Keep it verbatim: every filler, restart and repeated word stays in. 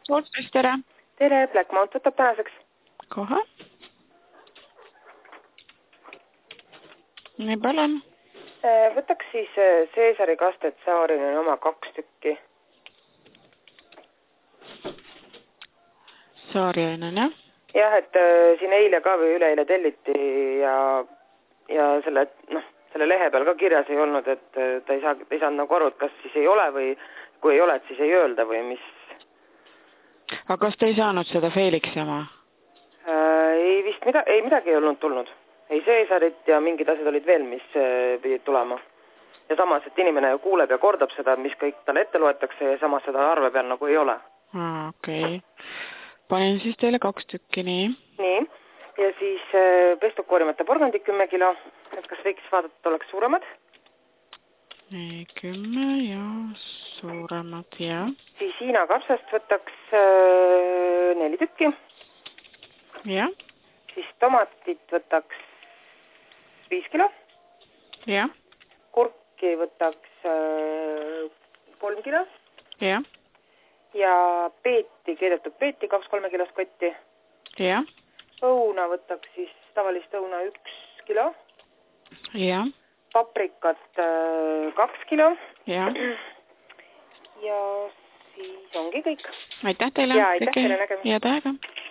Sportspace, tere. Tere, Black Mount võtab tänaseks. Kohe. Nii palun. Võtaks siis Seesari kastet Saarinen oma kaks tükki. Saarinen, jah? Jah, et siin eile ka või üleeile telliti ja, ja selle, noh, selle lehe peal ka kirjas ei olnud, et ta ei saa, ei saanud nagu aru, et kas siis ei ole või kui ei ole, et siis ei öelda või mis. Aga kas te ei saanud seda Felixi oma? Äh, ei vist mida, ei midagi ei olnud tulnud. Ei Seesarit ja mingid asjad olid veel, mis pidid tulema. Ja samas, et inimene kuuleb ja kordab seda, mis kõik talle ette loetakse ja samas seda arve peal nagu ei ole. Ah, okei. Okay. Panin siis teile kaks tükki, nii. Nii. Ja siis pestukoorimata porgandid kümme kilo. Et kas võiks vaadata, et oleks suuremad? Nii, kümme ja suuremad, jah. Siis Hiina kapsast võtaks äh, neli tükki. Jah. Siis tomatit võtaks viis kilo. Jah. Kurki võtaks äh, kolm kilo. Jah. Ja peeti, keedetud peeti, kaks kolme kilost kotti. Jah. Õuna võtaks siis tavalist õuna üks kilo. Jah. Paprikat äh, kaks kilo. Jah. Ja siis ongi kõik. Aitäh teile. Ja aitäh teile nägemist. Ja tähega.